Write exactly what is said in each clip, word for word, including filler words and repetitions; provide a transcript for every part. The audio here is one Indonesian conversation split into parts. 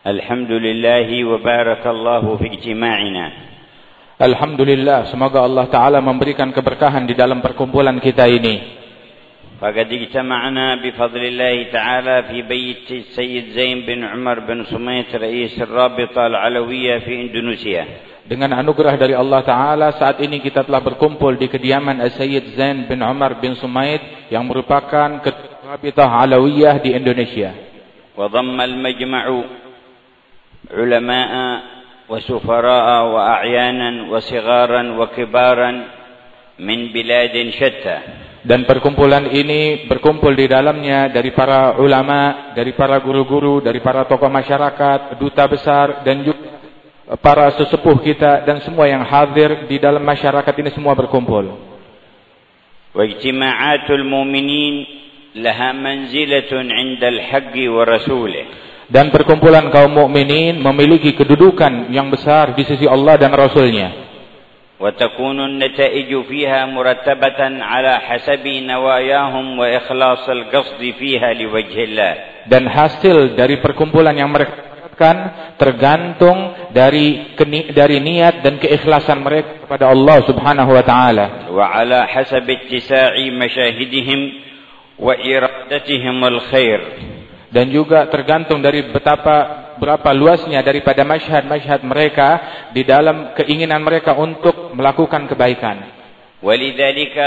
Alhamdulillah wa barakallahu fi ijtima'ina. Alhamdulillah, semoga Allah Ta'ala memberikan keberkahan di dalam perkumpulan kita ini. Faqad ijtama'na bifadlillah ta'ala fi bayt Sayyid Zain bin Umar bin Sumayt, Rais Al-Rabita Al-Alawiyah fi Indonesia. Dengan anugerah dari Allah Ta'ala, saat ini kita telah berkumpul di kediaman Sayyid Zain bin Umar bin Sumayt yang merupakan Ketua Rabitah Alawiyah di Indonesia. Wa dhamma al-majma'u ulama'a wa sufara'a wa a'yanan wa sigharan wa kibaran min biladin syatta. Dan perkumpulan ini berkumpul di dalamnya dari para ulama, dari para guru-guru, dari para tokoh masyarakat, duta besar, dan juga para sesepuh kita, dan semua yang hadir di dalam masyarakat ini semua berkumpul. Wa ijtima'atul mu'minin laha manzilatun 'inda al-haqqi wa rasulih. Dan perkumpulan kaum mukminin memiliki kedudukan yang besar di sisi Allah dan Rasulnya. وتكون النتائج فيها مرتبة على حسب نواياهم وإخلاص القصد فيها لوجه الله. Dan hasil dari perkumpulan yang mereka dapatkan tergantung dari dari niat dan keikhlasan mereka kepada Allah Subhanahu wa taala. وعلى حسب اتساع مشاهدهم وإرادتهم الخير. Dan juga tergantung dari betapa berapa luasnya daripada masyhad-masyhad mereka di dalam keinginan mereka untuk melakukan kebaikan. Walidzalika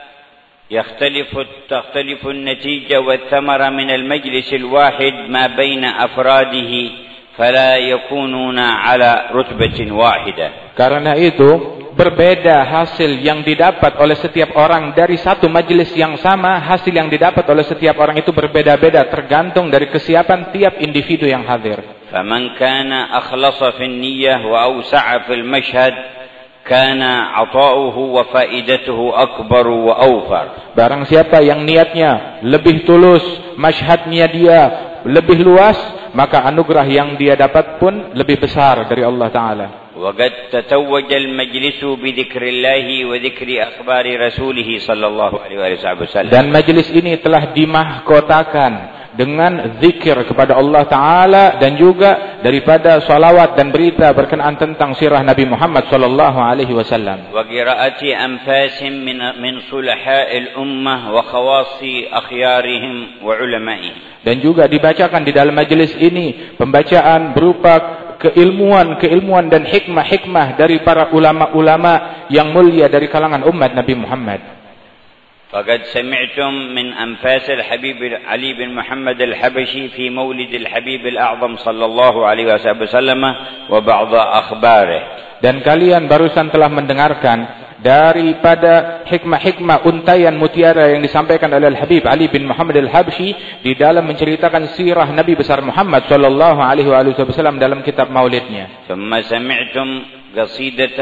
yakhtalifu takhtalifu an-natija wath-thamara min al-majlis al-wahid ma baina afradihi fala yakununa ala rutbatin wahidah. Karena itu berbeda hasil yang didapat oleh setiap orang dari satu majelis yang sama. Hasil yang didapat oleh setiap orang itu berbeda-beda tergantung dari kesiapan tiap individu yang hadir. فمن كان أخلص في النية وأوسع في المشهد كان عطاؤه وفائدته أكبر وأوفر. Barang siapa yang niatnya lebih tulus, masyhadnya dia lebih luas, maka anugerah yang dia dapat pun lebih besar dari Allah Ta'ala. وقد تتوج المجلس بذكر الله وذكر أخبار رسوله صلى الله عليه وسلم. Dan majlis ini telah dimahkotakan dengan zikir kepada Allah Ta'ala dan juga daripada salawat dan berita berkenaan tentang sirah Nabi Muhammad sallallahu alaihi wasallam. Wa qira'ati anfasin min min sulaha'il ummah wa khawasi akhyarihim wa ulama'ihim. Dan juga dibacakan di dalam majelis ini pembacaan berupa keilmuan-keilmuan dan hikmah-hikmah dari para ulama-ulama yang mulia dari kalangan umat Nabi Muhammad. فقد سمعتم من أنفاس الحبيب علي بن محمد الحبشي في مولد الحبيب الأعظم صلى الله عليه وسلم وبعض أخباره. Dan kalian barusan telah mendengarkan daripada hikmah-hikmah untayan mutiara yang disampaikan oleh Al-Habib Ali bin Muhammad Al-Habsyi di dalam menceritakan sirah Nabi besar Muhammad sallallahu alaihi wasallam dalam kitab Maulidnya. ثم سمعتم قصيدة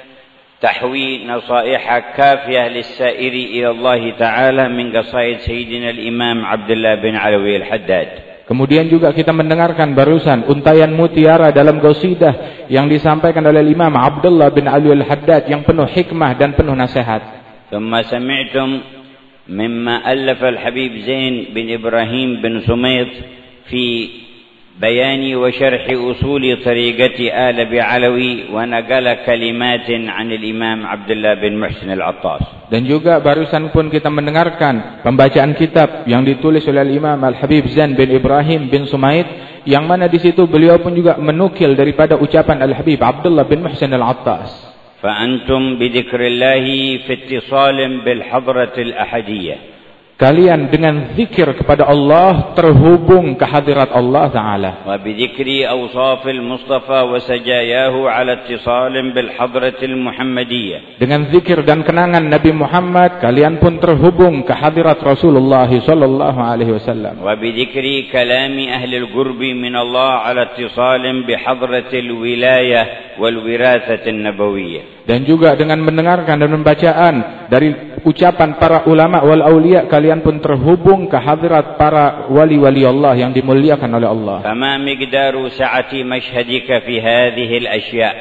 تحوي نصائح كافية للسائر إلى الله تعالى من قصائد سيدنا الإمام عبد الله بن علوي الحداد. Kemudian juga kita mendengarkan barusan untayan mutiara dalam qasidah yang disampaikan oleh Imam Abdullah bin Alwi al-Haddad yang penuh hikmah dan penuh nasihat. ثم سمعتم مما ألف الحبيب زين بن إبراهيم بن سميط في بيان وشرح أصول طريقة آل بعلوي ونقل كلمات عن الإمام عبد الله بن محسن العطاس. Dan juga barusan pun kita mendengarkan pembacaan kitab yang ditulis oleh Imam Al-Habib Zain bin Ibrahim bin Sumait yang mana di situ beliau pun juga menukil daripada ucapan Al-Habib Abdullah bin Muhsin Al-Attas. فأنتم بذكر الله في اتصال بالحضرة الأحدية. Kalian dengan zikir kepada Allah terhubung ke hadirat Allah Ta'ala. Wa bidzikri awsafil Mustafa wa sajayahu ala ittisalin bil hadratil Muhammadiyah. Dengan zikir dan kenangan Nabi Muhammad kalian pun terhubung ke hadirat Rasulullah sallallahu alaihi wasallam. Wa bidzikri kalami ahli al-qurbi min Allah ala ittisalin bi hadratil wilayah wal wirathatin nabawiyyah. Dan juga dengan mendengarkan dan pembacaan dari ucapan para ulama wal auliya kalian pun terhubung ke hadirat para wali-wali Allah yang dimuliakan oleh Allah. Fama miqdaru sa'ati mashhadika fi hadhihi al-ashya'.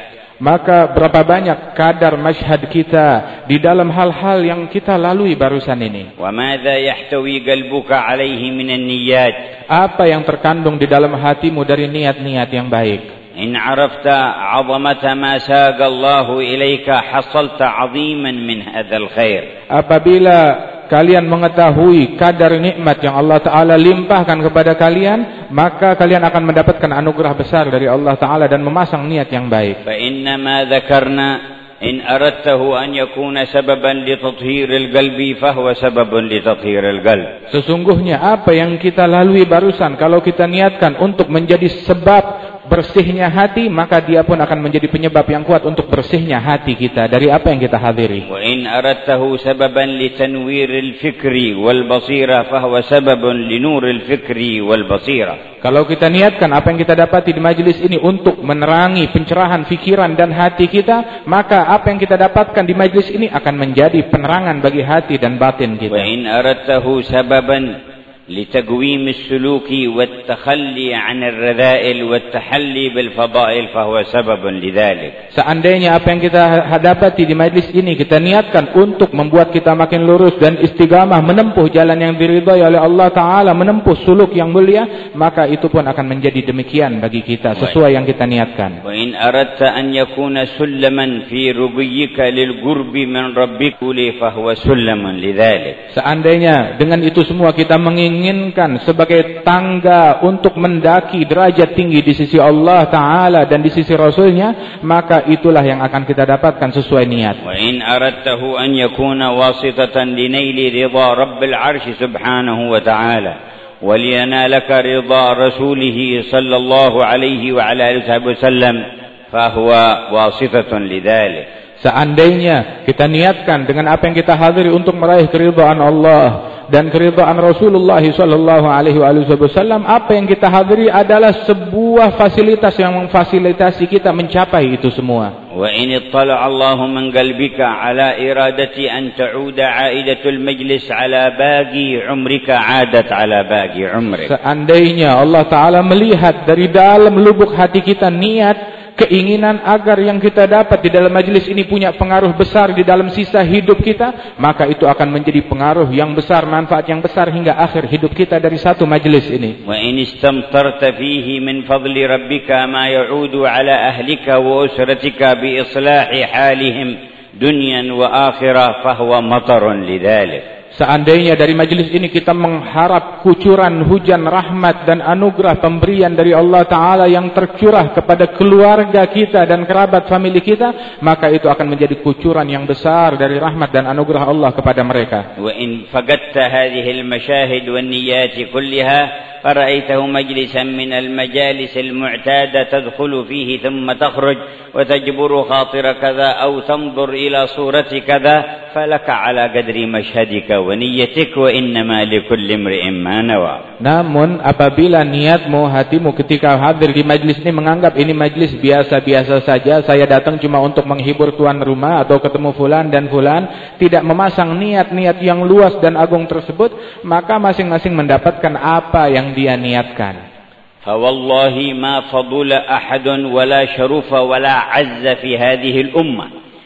maka berapa banyak kadar masyhad kita di dalam hal-hal yang kita lalui barusan ini. وماذا يحتوي قلبك عليه من النيات. Apa yang terkandung di dalam hatimu dari niat-niat yang baik. إن عرفت عظمة ما ساق الله إليك حصلت عظيما من هذا الخير. Apabila kalian mengetahui kadar nikmat yang Allah Ta'ala limpahkan kepada kalian, maka kalian akan mendapatkan anugerah besar dari Allah Ta'ala dan memasang niat yang baik. فإنما ذكرنا إن أردته أن يكون سببا لتطهير القلب فهو سبب لتطهير القلب. Sesungguhnya apa yang kita lalui barusan, kalau kita niatkan untuk menjadi sebab bersihnya hati, maka dia pun akan menjadi penyebab yang kuat untuk bersihnya hati kita dari apa yang kita hadiri. وإن أردته سببا لتنوير الفكر والبصيرة فهو سبب لنور الفكر والبصيرة. Kalau kita niatkan apa yang kita dapati di majelis ini untuk menerangi pencerahan fikiran dan hati kita, maka apa yang kita dapatkan di majelis ini akan menjadi penerangan bagi hati dan batin kita. وإن أردته سببا لتقويم السلوك والتخلي عن الرذائل والتحلي بالفضائل فهو سبب لذلك. Seandainya apa yang kita hadapati di majlis ini kita niatkan untuk membuat kita makin lurus dan istiqamah menempuh jalan yang diridhai oleh Allah Ta'ala, menempuh suluk yang mulia, maka itu pun akan menjadi demikian bagi kita sesuai yang kita niatkan. وإن أردت أن يكون سلما في رقيك للقرب من ربك فهو سلم لذلك. Seandainya dengan itu semua kita menginginkan inginkan sebagai tangga untuk mendaki derajat tinggi di sisi Allah Ta'ala dan di sisi Rasulnya, maka itulah yang akan kita dapatkan sesuai niat. وإن أردته أن يكون واسطة لنيل رضا رب العرش سبحانه وتعالى ولينالك رضا رسوله صلى الله عليه وعلى آله وسلم فهو واسطة لذلك. Seandainya kita niatkan dengan apa yang kita hadiri untuk meraih keridhaan Allah dan keridhaan Rasulullah sallallahu alaihi wasallam, apa yang kita hadiri adalah sebuah fasilitas yang memfasilitasi kita mencapai itu semua. وإن اطلع الله من قلبك على إرادة أن تعود عائدة المجلس على باقي عمرك عادت على باقي عمرك. Seandainya Allah Ta'ala melihat dari dalam lubuk hati kita niat keinginan agar yang kita dapat di dalam majlis ini punya pengaruh besar di dalam sisa hidup kita, maka itu akan menjadi pengaruh yang besar, manfaat yang besar hingga akhir hidup kita dari satu majlis ini. وإن استمطرت فيه من فضل ربك ما يعود على أهلك وأسرتك بإصلاح حالهم دنيا وآخرة فهو مطر لذلك. Seandainya dari majelis ini kita mengharap kucuran hujan rahmat dan anugerah pemberian dari Allah Ta'ala yang tercurah kepada keluarga kita dan kerabat famili kita, maka itu akan menjadi kucuran yang besar dari rahmat dan anugerah Allah kepada mereka. وإن فقدت هذه المشاهد والنيات كلها فرأيته مجلسا من المجالس المعتادة تدخل فيه ثم تخرج وتجبر خاطر كذا أو تنظر إلى صورة كذا فلك على قدر مشهدك ونيتك وإنما لكل امرئ ما نوى. Namun apabila niatmu, hatimu ketika hadir di majlis ini menganggap ini majlis biasa-biasa saja, saya datang cuma untuk menghibur tuan rumah atau ketemu fulan dan fulan, tidak memasang niat-niat yang luas dan agung tersebut, maka masing-masing mendapatkan apa yang dia niatkan. فوالله ما فضل أحد ولا شرف ولا عز في هذه الأمة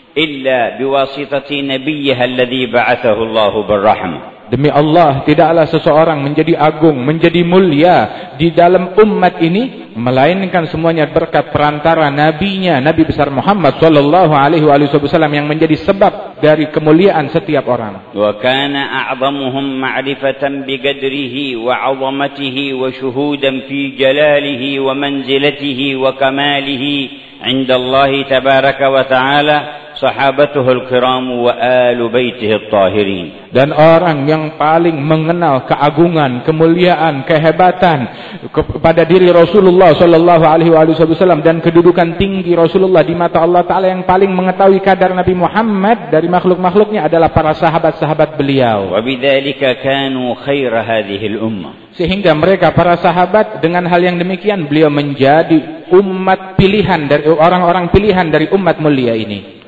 إلا بواسطة نبيها الذي بعثه الله بالرحمة. Demi Allah, tidaklah seseorang menjadi agung, menjadi mulia di dalam umat ini melainkan semuanya berkat perantara nabinya, Nabi besar Muhammad sallallahu alaihi wasallam yang menjadi sebab dari kemuliaan setiap orang. Wa kana a'zamuhum ma'rifatan biqadrihi wa 'azamatihi wa shuhudan fi jalalihi wa manzilatihi wa kamalihi 'inda Allah tabaraka wa ta'ala sahabatuhul kiram wa alu baitihi at-tahirin. Dan orang yang paling mengenal keagungan, kemuliaan, kehebatan kepada diri Rasulullah sallallahu alaihi wasallam dan kedudukan tinggi Rasulullah di mata Allah Ta'ala, yang paling mengetahui kadar Nabi Muhammad dari makhluk-makhluknya adalah para sahabat-sahabat beliau. Wa bidzalika kanu khair hadhihi al-ummah. Sehingga mereka para sahabat dengan hal yang demikian beliau menjadi umat pilihan dari orang-orang pilihan dari umat mulia ini.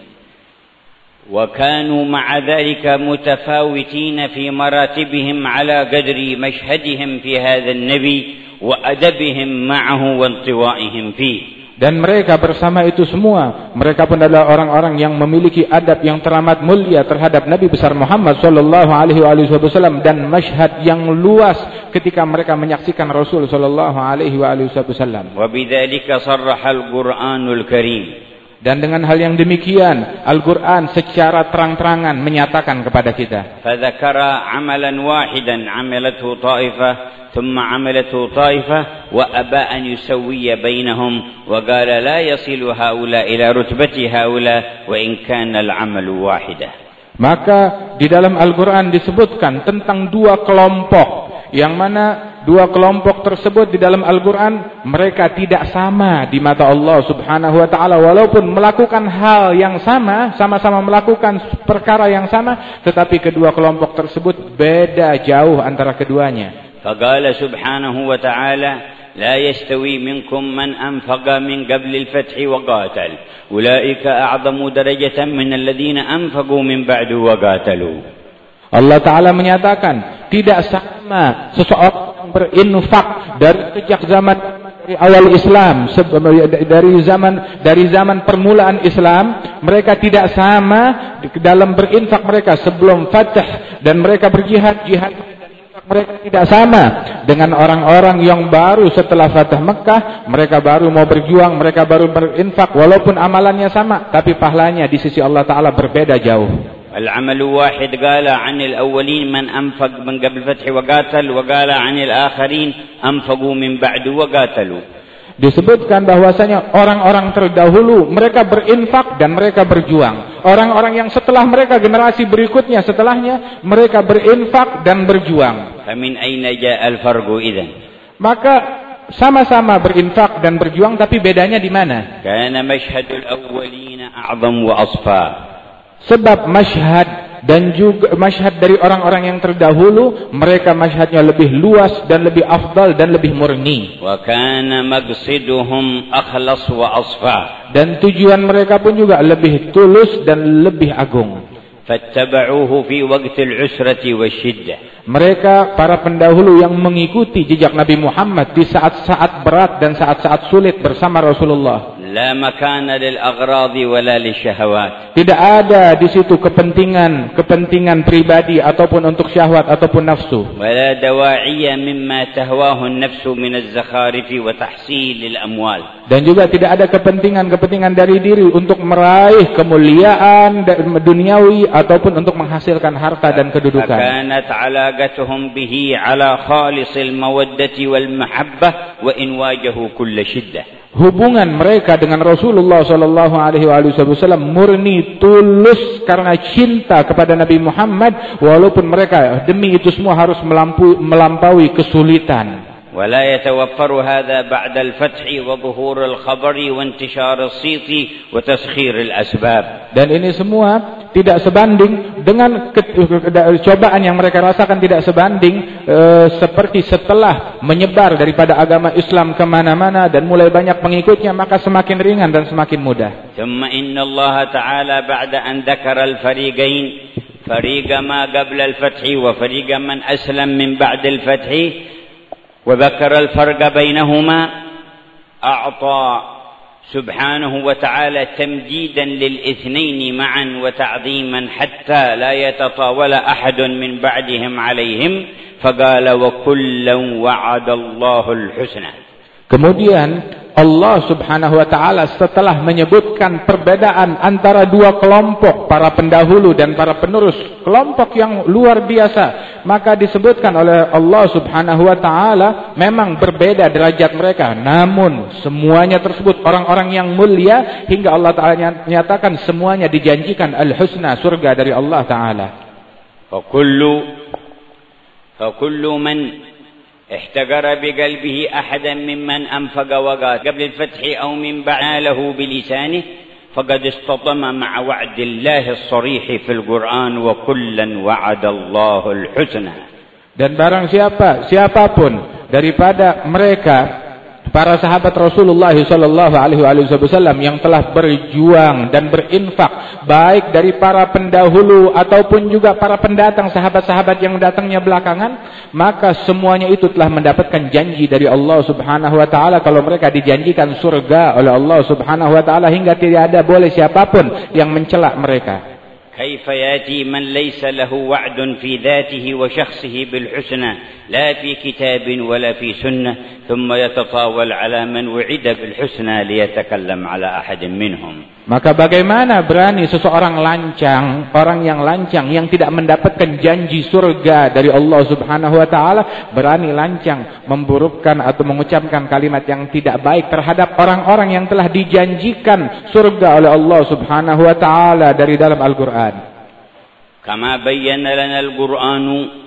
وكانوا مع ذلك متفاوتين في مراتبهم على قدر مشهدهم في هذا النبي وأدبهم معه وانطوائهم فيه Dan mereka bersama itu semua, mereka pun adalah orang-orang yang memiliki adab yang teramat mulia terhadap Nabi besar Muhammad sallallahu alaihi wasallam, dan masyhad yang luas ketika mereka menyaksikan Rasul sallallahu alaihi wasallam. Wa bidzalika sarraha al-Qur'anul Karim. Dan dengan hal yang demikian, Al-Quran secara terang-terangan menyatakan kepada kita. فَذَكَرَ عَمَلًا وَاحِدًا عَمَلَتْهُ طَائِفَةٌ ثُمَّ عَمَلَتْهُ طَائِفَةٌ وَأَبَى أَنْ يُسَوِّيَ بَيْنَهُمْ وَقَالَ لَا يَصِلُ هَؤُلَاءِ إِلَى رُتْبَةِ هَؤُلَاءِ وَإِنْ كَانَ الْعَمَلُ وَاحِدًا. Maka di dalam Al-Quran disebutkan tentang dua kelompok, yang mana dua kelompok tersebut di dalam Al-Quran mereka tidak sama di mata Allah subhanahu wa ta'ala, walaupun melakukan hal yang sama, sama-sama melakukan perkara yang sama, tetapi kedua kelompok tersebut beda jauh antara keduanya. Faqala subhanahu wa ta'ala la yastawi minkum man anfaqa min qabli al-fathi wa qatal ulaika a'zamu darajatan min alladhina anfaqu min ba'du wa qatalu. Allah Ta'ala menyatakan tidak sama seseorang berinfak dari sejak zaman dari awal Islam, dari zaman dari zaman permulaan Islam, mereka tidak sama dalam berinfak mereka sebelum Fatah, dan mereka berjihad jihad mereka tidak sama dengan orang-orang yang baru setelah Fatah Mekah. Mereka baru mau berjuang, mereka baru berinfak, walaupun amalannya sama, tapi pahalanya di sisi Allah Ta'ala berbeda jauh. العمل واحد قال عن الأولين من أنفق من قبل الفتح وقاتل وقال عن الآخرين أنفقوا من بعد وقاتلوا. Disebutkan bahwasanya orang-orang terdahulu mereka berinfak dan mereka berjuang. Orang-orang yang setelah mereka, generasi berikutnya setelahnya, mereka berinfak dan berjuang. فمن أين جاء الفرق إذن؟ Maka sama-sama berinfak dan berjuang, tapi bedanya di mana? كان مشهد الأولين أعظم وأصفى. Sebab masyhad dan juga masyhad dari orang-orang yang terdahulu, mereka masyhadnya lebih luas dan lebih afdal dan lebih murni. Wa kana maqsiduhum akhlas wa asfa. Dan tujuan mereka pun juga lebih tulus dan lebih agung. Fattaba'uhu fi waqtil usrati wasyiddah. Mereka para pendahulu yang mengikuti jejak Nabi Muhammad di saat-saat berat dan saat-saat sulit bersama Rasulullah. La makana lil aghradi wala lisyahawat. Tidak ada di situ kepentingan kepentingan pribadi ataupun untuk syahwat ataupun nafsu. Wala dawa'iyya mimma tahwahu an-nafsu min az-zakharif wa tahsil al-amwal. Dan juga tidak ada kepentingan-kepentingan dari diri untuk meraih kemuliaan duniawi ataupun untuk menghasilkan harta dan kedudukan. Kanat 'alaqatuhum bihi 'ala khalisil mawaddati wal mahabbah wa in wajahu kull shiddah. Hubungan mereka dengan Rasulullah sallallahu alaihi wasallam murni tulus karena cinta kepada Nabi Muhammad, walaupun mereka demi itu semua harus melampaui, melampaui kesulitan. ولا يتوفر هذا بعد الفتح وظهور الخبر وانتشار الصيت وتسخير الأسباب. Dan ini semua tidak sebanding dengan cobaan yang mereka rasakan, tidak sebanding e, seperti setelah menyebar daripada agama Islam kemana-mana dan mulai banyak pengikutnya, maka semakin ringan dan semakin mudah. ثم إن الله تعالى بعد أن ذكر الفريقين فريق ما قبل الفتح وفريق من أسلم من بعد الفتح وذكر الفرق بينهما أعطى سبحانه وتعالى تمجيدا للاثنين معا وتعظيما حتى لا يتطاول أحد من بعدهم عليهم فقال وكلا وعد الله الحسنى. Kemudian Allah subhanahu wa ta'ala setelah menyebutkan perbedaan antara dua kelompok, para pendahulu dan para penerus, kelompok yang luar biasa, maka disebutkan oleh Allah subhanahu wa ta'ala memang berbeda derajat mereka, namun semuanya tersebut orang-orang yang mulia, hingga Allah ta'ala nyatakan semuanya dijanjikan al-husna, surga dari Allah ta'ala. Fakullu fakullu man احتقر بقلبه أحدا ممن أنفق وقات قبل الفتح أو من بعاله بلسانه فقد اصطدم مع وعد الله الصريح في القرآن وكلا وعد الله الحسنى. Dan barang siapa siapapun daripada mereka para sahabat Rasulullah sallallahu alaihi wasallam yang telah berjuang dan berinfak baik dari para pendahulu ataupun juga para pendatang sahabat-sahabat yang datangnya belakangan, maka semuanya itu telah mendapatkan janji dari Allah Subhanahu wa taala kalau mereka dijanjikan surga oleh Allah Subhanahu wa taala hingga tidak ada boleh siapapun yang mencela mereka. كيف يأتي من ليس له وعد في ذاته وشخصه بالحسنى لا في كتاب ولا في سنة ثم يتطاول على من وعد بالحسنى ليتكلم على أحد منهم. Maka bagaimana berani seseorang lancang, orang yang lancang yang tidak mendapatkan janji surga dari Allah Subhanahu wa taala, berani lancang memburukkan atau mengucapkan kalimat yang tidak baik terhadap orang-orang yang telah dijanjikan surga oleh Allah Subhanahu wa taala dari dalam Al-Qur'an. Kama bayyana lana al-Qur'an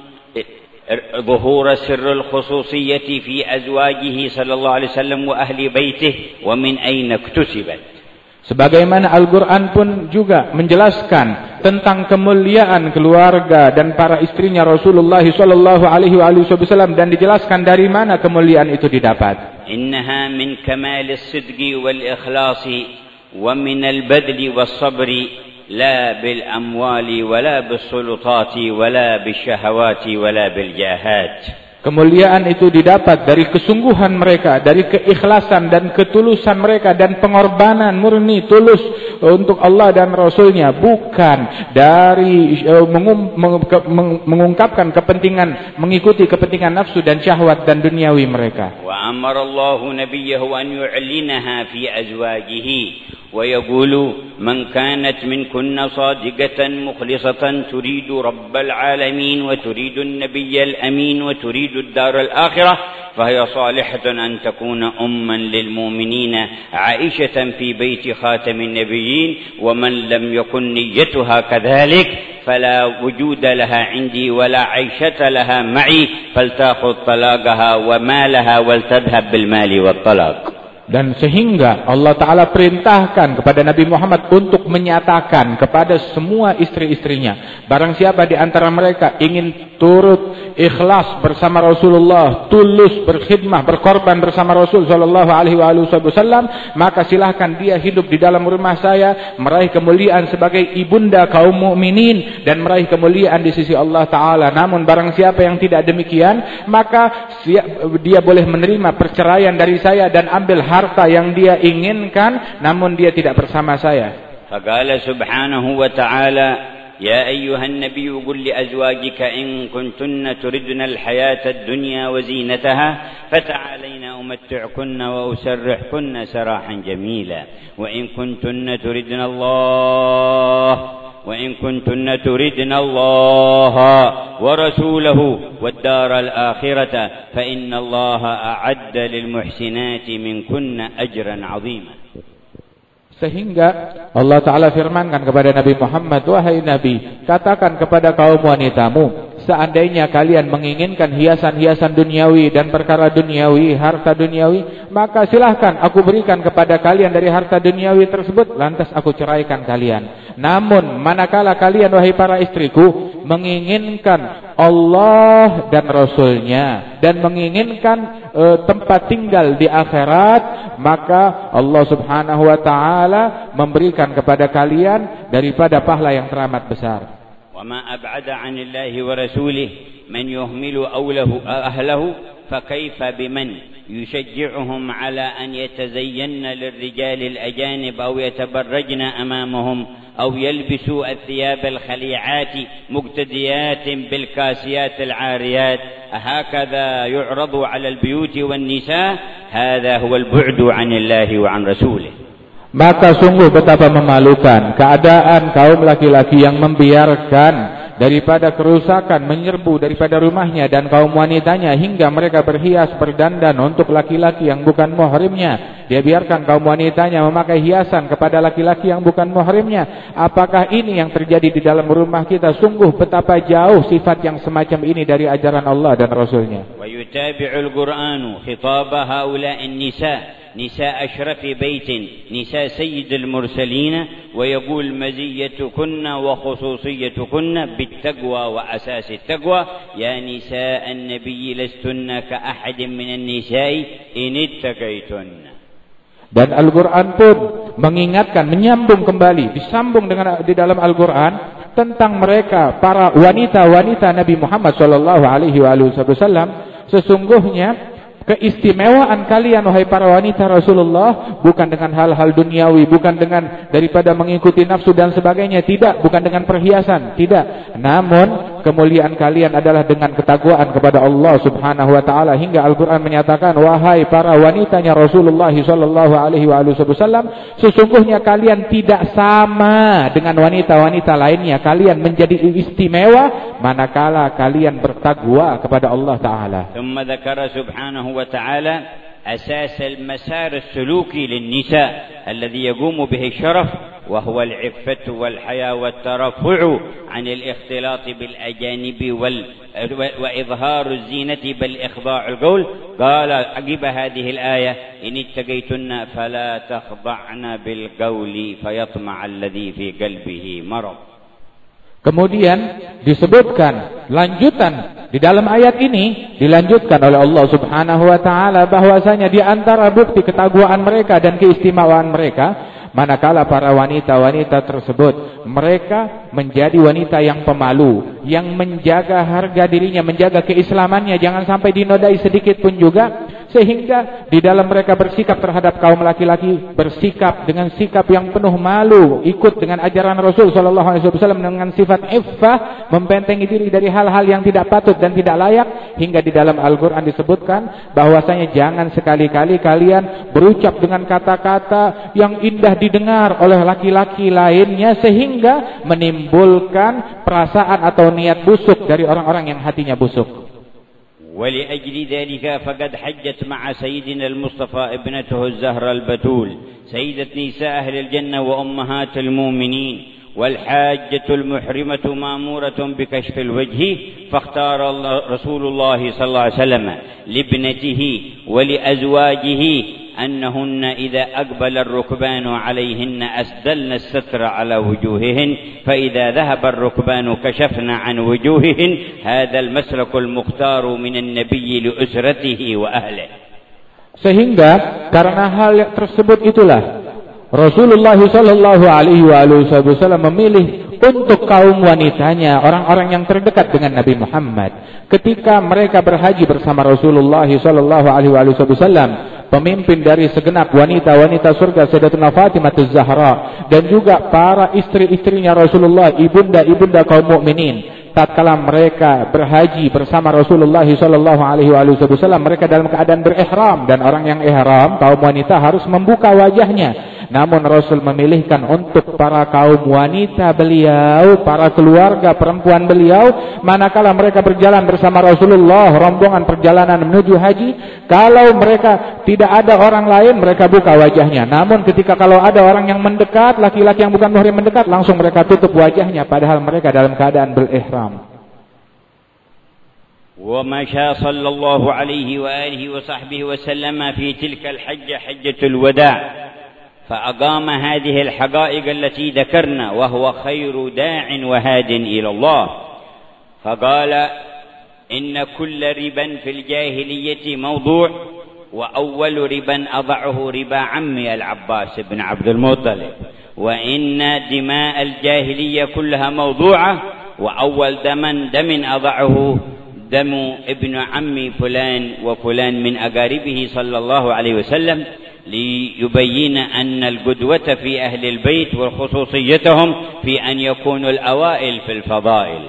ظهور سر الخصوصية في أزواجه صلى الله عليه وسلم وأهل بيته ومن أين اكتسبت. Sebagaimana Al-Quran pun juga menjelaskan tentang kemuliaan keluarga dan para istrinya Rasulullah sallallahu alaihi wasallam dan dijelaskan dari mana kemuliaan itu didapat. Innaha min kamal as-sidqi wal ikhlasi wa min al-badli was-sabri la bil amwali wala bis sulutati wala bis syahawati wala bil jahat. Kemuliaan itu didapat dari kesungguhan mereka, dari keikhlasan dan ketulusan mereka dan pengorbanan murni tulus untuk Allah dan Rasulnya, bukan dari uh, mengum, meng, ke, meng, mengungkapkan kepentingan, mengikuti kepentingan nafsu dan syahwat dan duniawi mereka. Wa amara Allahu nabiyahu an yu'linaha fi azwajihi ويقول من كانت منكن صادقة مخلصة تريد رب العالمين وتريد النبي الأمين وتريد الدار الآخرة فهي صالحة أن تكون أما للمؤمنين عائشة في بيت خاتم النبيين ومن لم يكن نيتها كذلك فلا وجود لها عندي ولا عيشة لها معي فلتأخذ طلاقها ومالها ولتذهب بالمال والطلاق. Dan sehingga Allah Ta'ala perintahkan kepada Nabi Muhammad untuk menyatakan kepada semua istri-istrinya, barang siapa di antara mereka ingin turut ikhlas bersama Rasulullah, tulus berkhidmah, berkorban bersama Rasul Sallallahu Alaihi Wasallam, maka silahkan dia hidup di dalam rumah saya, meraih kemuliaan sebagai ibunda kaum mukminin dan meraih kemuliaan di sisi Allah Ta'ala. Namun barang siapa yang tidak demikian, maka dia boleh menerima perceraian dari saya dan ambil harta yang dia inginkan, namun dia tidak bersama saya. Faqala subhanahu wa ta'ala, ya ayyuhan nabiyyu qul li azwajika in kuntunna turidna al-hayata ad-dunya wa zinataha fata'alayna umatti'kunna wa usarrihkunna sarahan jamila wa in kuntunna turidna Allah وإن كنتن تردن الله ورسوله والدار الآخرة فإن الله أعد للمحسنات منكن أجرا عظيما. Sehingga Allah Ta'ala firmankan kepada Nabi Muhammad, wahai Nabi, katakan kepada kaum wanitamu, seandainya kalian menginginkan hiasan-hiasan duniawi dan perkara duniawi, harta duniawi, maka silahkan aku berikan kepada kalian dari harta duniawi tersebut, lantas aku ceraikan kalian. Namun manakala kalian, wahai para istriku, menginginkan Allah dan Rasulnya dan menginginkan e, tempat tinggal di akhirat, maka Allah Subhanahu wa Ta'ala memberikan kepada kalian daripada pahala yang teramat besar. وما أبعد عن الله ورسوله من يهمل أوله أهله فكيف بمن يشجعهم على أن يتزين للرجال الأجانب أو يتبرجن أمامهم أو يلبسوا الثياب الخليعات مقتديات بالكاسيات العاريات هكذا يعرض على البيوت والنساء هذا هو البعد عن الله وعن رسوله. Maka sungguh betapa memalukan keadaan kaum laki-laki yang membiarkan daripada kerusakan menyerbu daripada rumahnya dan kaum wanitanya hingga mereka berhias berdandan untuk laki-laki yang bukan muhrimnya. Dia biarkan kaum wanitanya memakai hiasan kepada laki-laki yang bukan muhrimnya. Apakah ini yang terjadi di dalam rumah kita? Sungguh betapa jauh sifat yang semacam ini dari ajaran Allah dan Rasulnya. Wa yutabi'ul Qur'anu khitaba haula'in nisa نساء أشرف بيت نساء سيد المرسلين ويقول مزيتكن وخصوصيتكن بالتقوى وأساس التقوى يا نساء النبي لستن كأحد من النساء إن اتقيتن. Dan Al-Quran pun mengingatkan, menyambung kembali, disambung dengan di dalam Al-Quran tentang mereka para wanita-wanita Nabi Muhammad sallallahu alaihi wasallam. Sesungguhnya keistimewaan kalian wahai para wanita Rasulullah bukan dengan hal-hal duniawi, bukan dengan daripada mengikuti nafsu dan sebagainya, tidak, bukan dengan perhiasan, tidak. Namun kemuliaan kalian adalah dengan ketakwaan kepada Allah Subhanahu wa taala, hingga Al-Qur'an menyatakan, wahai para wanitanya Rasulullah sallallahu alaihi wasallam, sesungguhnya kalian tidak sama dengan wanita-wanita lainnya, kalian menjadi istimewa manakala kalian bertakwa kepada Allah taala. Thumma dzakara subhanahu وتعالى أساس المسار السلوكي للنساء الذي يقوم به الشرف وهو العفة والحياء والترفع عن الاختلاط بالأجانب وال... وإظهار الزينة بل إخضاع القول. قال عقب هذه الآية إن اتقيتن فلا تخضعن بالقول فيطمع الذي في قلبه مرض. Kemudian disebutkan lanjutan di dalam ayat ini, dilanjutkan oleh Allah Subhanahu wa taala bahwasanya di antara bukti ketakwaan mereka dan keistimewaan mereka, manakala para wanita-wanita tersebut mereka menjadi wanita yang pemalu, yang menjaga harga dirinya, menjaga keislamannya, jangan sampai dinodai sedikit pun juga, sehingga di dalam mereka bersikap terhadap kaum laki-laki, bersikap dengan sikap yang penuh malu, ikut dengan ajaran Rasul sallallahu alaihi wasallam dengan sifat iffah, membentengi diri dari hal-hal yang tidak patut dan tidak layak, hingga di dalam Al-Qur'an disebutkan bahwasanya jangan sekali-kali kalian berucap dengan kata-kata yang indah didengar oleh laki-laki lainnya sehingga menimbulkan perasaan atau niat busuk dari orang-orang yang hatinya busuk. ولأجل ذلك فقد حجت مع سيدنا المصطفى ابنته الزهرة البتول سيدة نساء أهل الجنة وأمهات المؤمنين، والحاجة المحرمة مأمورة بكشف الوجه، فاختار رسول الله صلى الله عليه وسلم لابنته ولأزواجه أنهن إذا أقبل الركبان عليهن أسدلن الستر على وجوههن، فإذا ذهب الركبان كشفنا عن وجوههن. هذا المسلك المختار من النبي لأسرته وأهله. Sehingga karena hal tersebut itulah Rasulullah sallallahu alaihi wasallam memilih untuk kaum wanitanya, orang-orang yang terdekat dengan Nabi Muhammad, ketika mereka berhaji bersama Rasulullah sallallahu alaihi wasallam, pemimpin dari segenap wanita-wanita surga Sayyidatuna Fatimah Az-Zahra, dan juga para istri-istrinya Rasulullah, ibunda-ibunda kaum mukminin. Tatkala mereka berhaji bersama Rasulullah sallallahu alaihi wasallam, mereka dalam keadaan berihram, dan orang yang ihram kaum wanita harus membuka wajahnya. Namun Rasul memilihkan untuk para kaum wanita beliau, para keluarga perempuan beliau, manakala mereka berjalan bersama Rasulullah, rombongan perjalanan menuju haji, kalau mereka tidak ada orang lain, mereka buka wajahnya. Namun ketika kalau ada orang yang mendekat, laki-laki yang bukan muhrim mendekat, langsung mereka tutup wajahnya, padahal mereka dalam keadaan berihram. ومشى صلى الله عليه وآله وصحبه وسلم في تلك الحجة حجة الوداع، فأقام هذه الحقائق التي ذكرنا، وهو خير داع وهاد إلى الله. فقال إن كل ربا في الجاهلية موضوع، وأول ربا أضعه ربا عمي العباس بن عبد المطلب، وإن دماء الجاهلية كلها موضوعة، وأول دم دم أضعه دم ابن عمي فلان وفلان من أقاربه صلى الله عليه وسلم، ليبين أن القدوة في أهل البيت وخصوصيتهم في أن يكونوا الأوائل في الفضائل.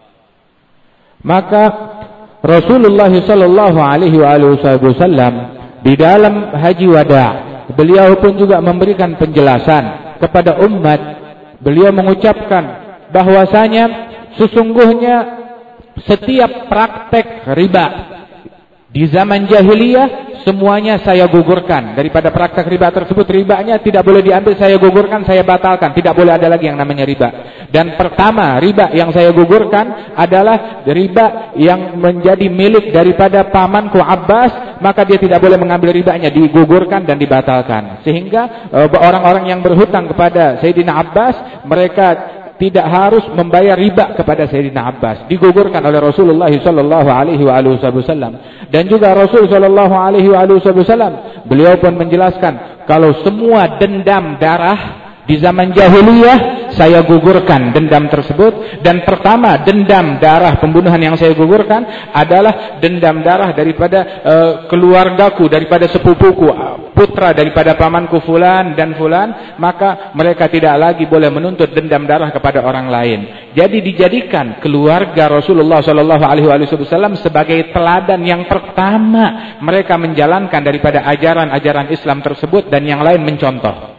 Maka Rasulullah sallallahu alaihi wasallam di dalam haji wada, beliau pun juga memberikan penjelasan kepada umat. Beliau mengucapkan bahwasanya sesungguhnya setiap praktek riba di zaman jahiliyah semuanya saya gugurkan. Daripada praktek riba tersebut, ribanya tidak boleh diambil, saya gugurkan, saya batalkan. Tidak boleh ada lagi yang namanya riba. Dan pertama riba yang saya gugurkan adalah riba yang menjadi milik daripada pamanku Abbas, maka dia tidak boleh mengambil ribanya, digugurkan dan dibatalkan. Sehingga orang-orang yang berhutang kepada Sayyidina Abbas, mereka tidak harus membayar riba kepada Sayyidina Abbas, digugurkan oleh Rasulullah sallallahu alaihi wasallam. Dan juga Rasul sallallahu alaihi wasallam beliau pun menjelaskan kalau semua dendam darah di zaman jahiliyah saya gugurkan dendam tersebut, dan pertama dendam darah pembunuhan yang saya gugurkan adalah dendam darah daripada uh, keluargaku, daripada sepupuku, putra daripada pamanku fulan dan fulan, maka mereka tidak lagi boleh menuntut dendam darah kepada orang lain. Jadi dijadikan keluarga Rasulullah Shallallahu Alaihi Wasallam sebagai teladan yang pertama mereka menjalankan daripada ajaran-ajaran Islam tersebut, dan yang lain mencontoh.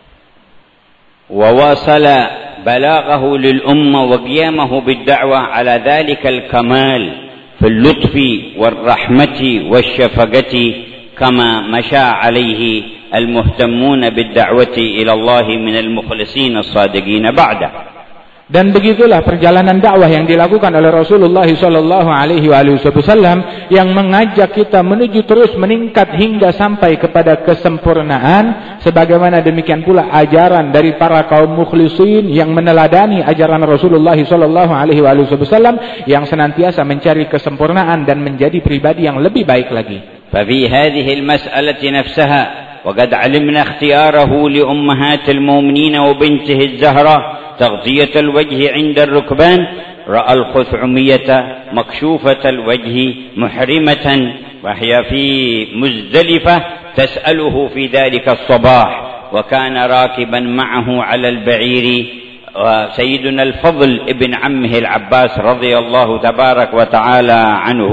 وواصل بلاغه للأمة وقيامه بالدعوة على ذلك الكمال في اللطف والرحمة والشفقة كما مشى عليه المهتمون بالدعوة إلى الله من المخلصين الصادقين بعده. Dan begitulah perjalanan dakwah yang dilakukan oleh Rasulullah Shallallahu Alaihi Wasallam yang mengajak kita menuju terus meningkat hingga sampai kepada kesempurnaan. Sebagaimana demikian pula ajaran dari para kaum mukhlisin yang meneladani ajaran Rasulullah Shallallahu Alaihi Wasallam yang senantiasa mencari kesempurnaan dan menjadi pribadi yang lebih baik lagi. ففي هذه المسألة نفسها وقد علمنا اختياره لأمهات المؤمنين وبنته الزهراء تغطية الوجه عند الركبان، رأى الخثعمية مكشوفة الوجه محرمة وهي في مزدلفة تسأله في ذلك الصباح، وكان راكبا معه على البعير سيدنا الفضل ابن عمه العباس رضي الله تبارك وتعالى عنه،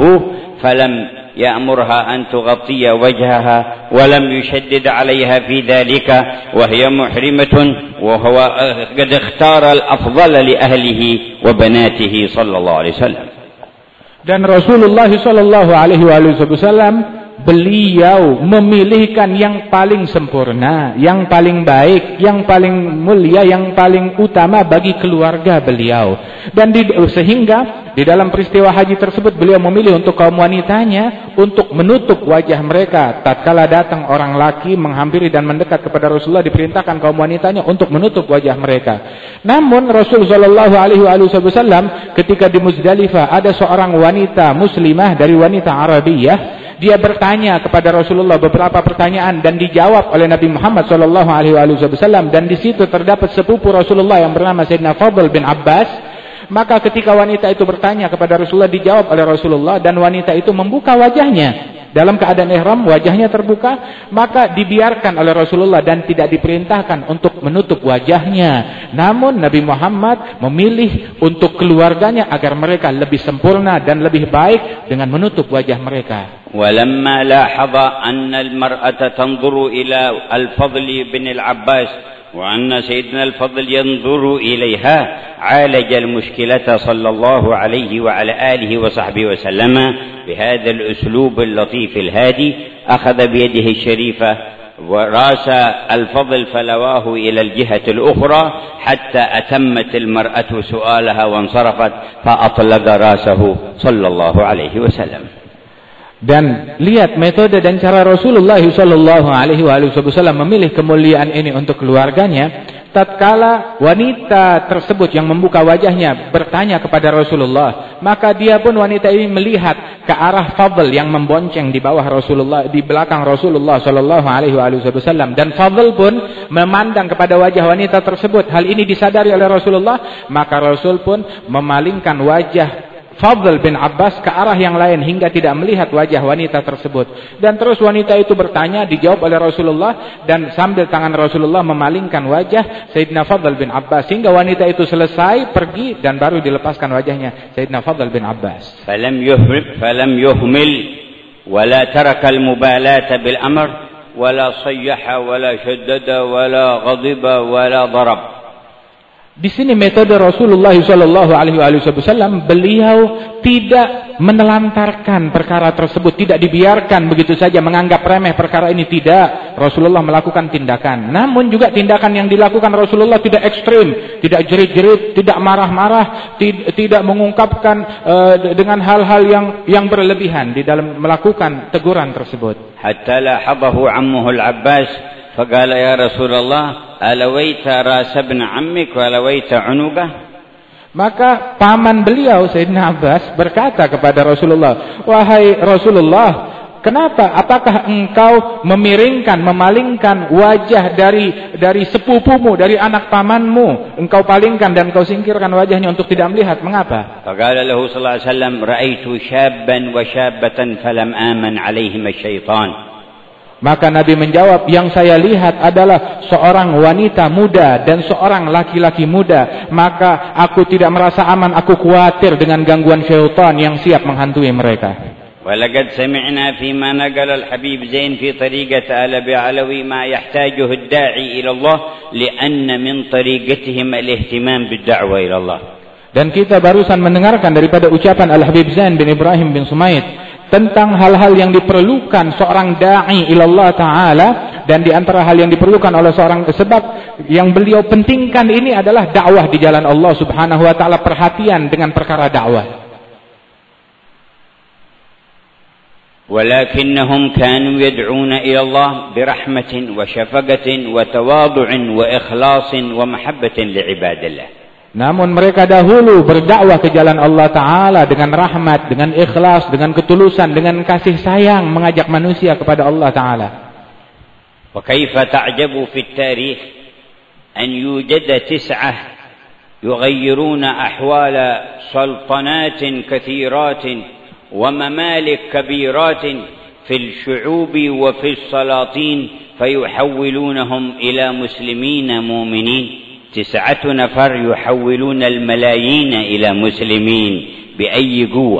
فلم يأمرها أن تغطي وجهها ولم يشدد عليها في ذلك وهي محرمة، وهو قد اختار الأفضل لأهله وبناته صلى الله عليه وسلم. Dan Rasulullah Shallallahu Alaihi Wasallam beliau memilihkan yang paling sempurna, yang paling baik, yang paling mulia, yang paling utama bagi keluarga beliau. Dan di, sehingga di dalam peristiwa haji tersebut beliau memilih untuk kaum wanitanya untuk menutup wajah mereka. Tatkala datang orang laki menghampiri dan mendekat kepada Rasulullah, diperintahkan kaum wanitanya untuk menutup wajah mereka. Namun Rasul Shallallahu Alaihi Wasallam ketika di Muzdalifah ada seorang wanita muslimah dari wanita Arabiyah. Dia bertanya kepada Rasulullah beberapa pertanyaan dan dijawab oleh Nabi Muhammad Shallallahu Alaihi Wasallam, dan di situ terdapat sepupu Rasulullah yang bernama Sayyidina Fadl bin Abbas. Maka ketika wanita itu bertanya kepada Rasulullah, dijawab oleh Rasulullah, dan wanita itu membuka wajahnya dalam keadaan ihram, wajahnya terbuka, maka dibiarkan oleh Rasulullah dan tidak diperintahkan untuk menutup wajahnya. Namun Nabi Muhammad memilih untuk keluarganya agar mereka lebih sempurna dan lebih baik dengan menutup wajah mereka. ولما لاحظ أن المرأة تنظر إلى الفضل بن العباس وأن سيدنا الفضل ينظر إليها، عالج المشكلة صلى الله عليه وعلى آله وصحبه وسلم بهذا الأسلوب اللطيف الهادي. أخذ بيده الشريفة ورأس الفضل فلواه إلى الجهة الأخرى حتى أتمت المرأة سؤالها وانصرفت، فأطلق رأسه صلى الله عليه وسلم. Dan lihat metode dan cara Rasulullah Shallallahu Alaihi Wasallam memilih kemuliaan ini untuk keluarganya. Tatkala wanita tersebut yang membuka wajahnya bertanya kepada Rasulullah, maka dia pun wanita ini melihat ke arah Fadl yang membonceng di bawah Rasulullah, di belakang Rasulullah Shallallahu Alaihi Wasallam, dan Fadl pun memandang kepada wajah wanita tersebut. Hal ini disadari oleh Rasulullah, maka Rasul pun memalingkan wajah Fadl bin Abbas ke arah yang lain hingga tidak melihat wajah wanita tersebut. Dan terus wanita itu bertanya, dijawab oleh Rasulullah, dan sambil tangan Rasulullah memalingkan wajah Sayyidina Fadl bin Abbas hingga wanita itu selesai pergi, dan baru dilepaskan wajahnya Sayyidina Fadl bin Abbas. Falam yuhmil falam yuhmil wala taraka al-mubalata bil amr wala sayyaha wala shaddada wala ghadiba wala darab. Di sini metode Rasulullah Shallallahu Alaihi Wasallam, beliau tidak menelantarkan perkara tersebut, tidak dibiarkan begitu saja menganggap remeh perkara ini. Tidak, Rasulullah melakukan tindakan. Namun juga tindakan yang dilakukan Rasulullah tidak ekstrim, tidak jerit-jerit, tidak marah-marah, tidak mengungkapkan uh, dengan hal-hal yang yang berlebihan di dalam melakukan teguran tersebut. Hatta lahabahu ammuhu al-Abbas فقال يا رسول الله ألويت رأس ابن عمك ولويت عنقه. Maka paman beliau Sayyidina Abbas berkata kepada Rasulullah, wahai Rasulullah, Kenapa? Apakah engkau memiringkan, memalingkan wajah dari dari sepupumu, dari anak pamanmu, engkau palingkan dan engkau singkirkan wajahnya untuk tidak melihat? Mengapa? Faqala lahu sallallahu alaihi wasallam, "Ra'aitu syabban wa syabbatan falam aman 'alaihim asy-syaitan." Maka Nabi menjawab, yang saya lihat adalah seorang wanita muda dan seorang laki-laki muda, maka aku tidak merasa aman, aku khawatir dengan gangguan syaitan yang siap menghantui mereka. ولقد سمعنا فيما نقل الحبيب زين في طريقة آل بعلوي ما يحتاجه الداعي إلى الله لأن من طريقتهم الاهتمام بالدعوة إلى الله. Dan kita barusan mendengarkan daripada ucapan Al-Habib Zain bin Ibrahim bin Sumaid tentang hal-hal yang diperlukan seorang da'i ilallah ta'ala, dan di antara hal yang diperlukan oleh seorang, sebab yang beliau pentingkan ini adalah dakwah di jalan Allah subhanahu wa ta'ala, perhatian dengan perkara dakwah. ولكنهم كانوا يدعون إلى الله برحمة وشفقة وتواضع وإخلاص ومحبة لعباد الله. Namun mereka dahulu berdakwah ke jalan Allah Ta'ala dengan rahmat, dengan ikhlas, dengan ketulusan, dengan kasih sayang, mengajak manusia kepada Allah Ta'ala. وكيف تعجب في التاريخ أن يوجد تسعة يغيرون أحوال سلطنات كثيرات وممالك كبيرات في الشعوب وفي السلاطين فيحولونهم إلى مسلمين مؤمنين. تسعة نفر يحولون الملايين إلى مسلمين بأي قوة.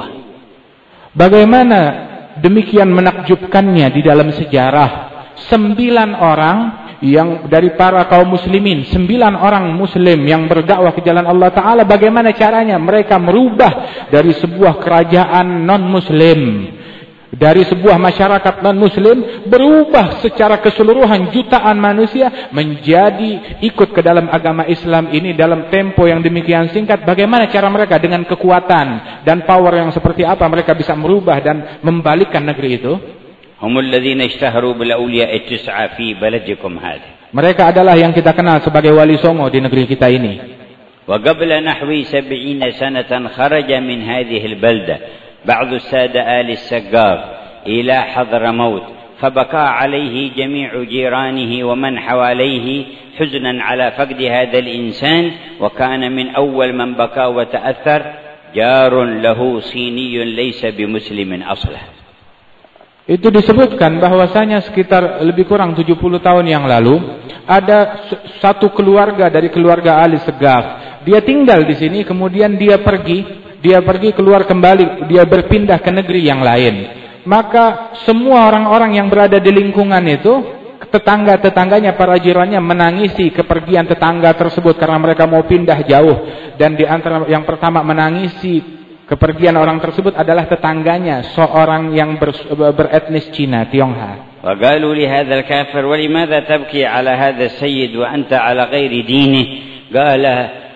Bagaimana demikian menakjubkannya di dalam sejarah, sembilan orang yang dari para kaum muslimin, sembilan orang muslim yang berdakwah ke jalan Allah Ta'ala, bagaimana caranya mereka merubah dari sebuah kerajaan non-muslim, dari sebuah masyarakat non-muslim, berubah secara keseluruhan jutaan manusia menjadi ikut ke dalam agama Islam ini dalam tempo yang demikian singkat. Bagaimana cara mereka dengan kekuatan dan power yang seperti apa mereka bisa merubah dan membalikkan negeri itu? هم الذين اشتهروا بالأولياء التسعة في بلدكم هذا. Mereka adalah yang kita kenal sebagai wali songo di negeri kita ini. وقبل نحو سبعين سنة خرج من هذه البلدة بعض السادة آل السقاف إلى حضرموت فبكى عليه جميع جيرانه ومن حواليه حزنا على فقد هذا الإنسان، وكان من أول من بكى وتأثر جار له صيني ليس بمسلم أصلا. Itu disebutkan bahwasanya sekitar lebih kurang tujuh puluh tahun yang lalu ada satu keluarga dari keluarga Ali Segaf. Dia tinggal di sini, kemudian dia pergi, dia pergi keluar kembali, dia berpindah ke negeri yang lain. Maka semua orang-orang yang berada di lingkungan itu, tetangga-tetangganya, para jirannya menangisi kepergian tetangga tersebut karena mereka mau pindah jauh. Dan di antara yang pertama menangisi kepergian orang tersebut adalah tetangganya, seorang yang ber, beretnis Cina, Tionghoa. وقالوا لهذا الكافر ولماذا تبكي على هذا السيد وأنت على غير دينه؟ قال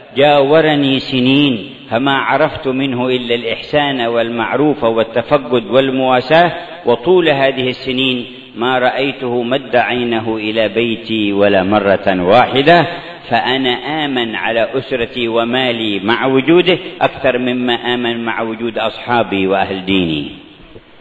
جاورني سنين فما عرفت منه إلا الإحسان والمعروف والتفقد والمواساة، وطول هذه السنين ما رأيته مد عينه إلى بيتي ولا مرة واحدة، فأنا آمن على أسرتي ومالي مع وجوده أكثر مما آمن مع وجود أصحابي وأهل ديني.